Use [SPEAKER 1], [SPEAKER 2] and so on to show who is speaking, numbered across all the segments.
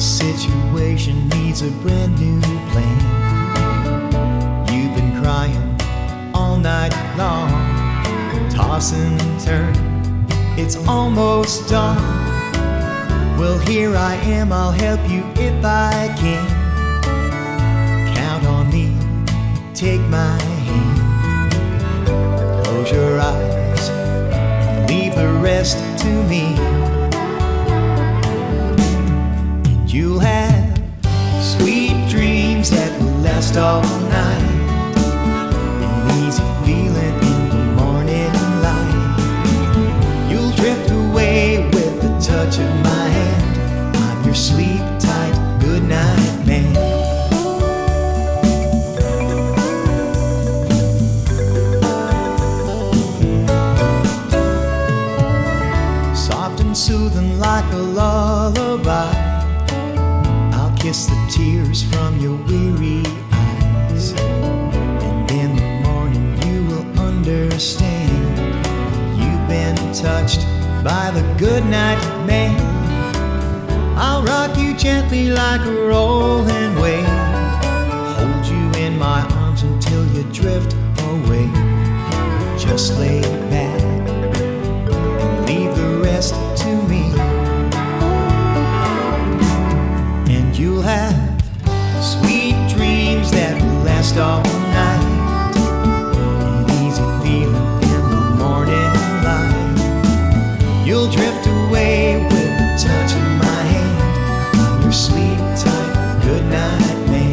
[SPEAKER 1] situation needs a brand new plan. You've been crying all night long, toss and turn, it's almost dawn. Well, here I am, I'll help you if I can. Count on me, take my hand. Close your eyes, leave the rest to me. And you'll have sweet dreams that will last all night. An easy feeling in the morning light. You'll drift away with the touch of my hand. I'm your sleep tight goodnight man. Soft and soothing like a lullaby, I'll kiss the tears from your weary eyes. And in the morning you will understand you've been touched by the goodnight man. I'll rock you gently like a rolling wave, hold you in my arms until you drift away. Just lay back and leave the rest to me. And you'll have sweet dreams that will last all night. An easy feeling in the morning light. You'll drift away with the touch of my hand. I'm your sleep tight goodnight man.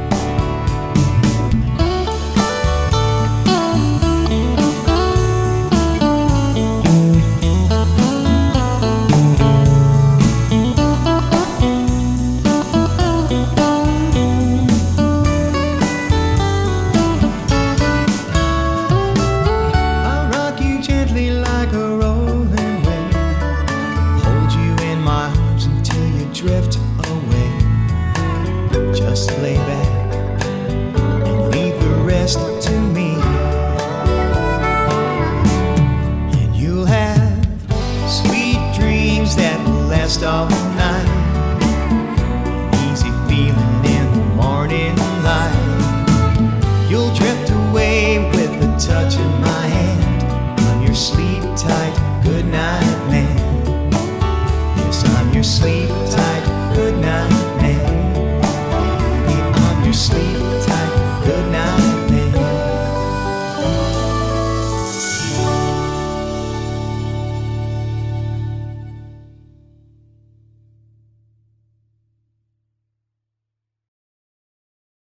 [SPEAKER 1] I'll rock you gently like a rolling wave, hold you in my arms until you drift away. Just lay back and leave the rest to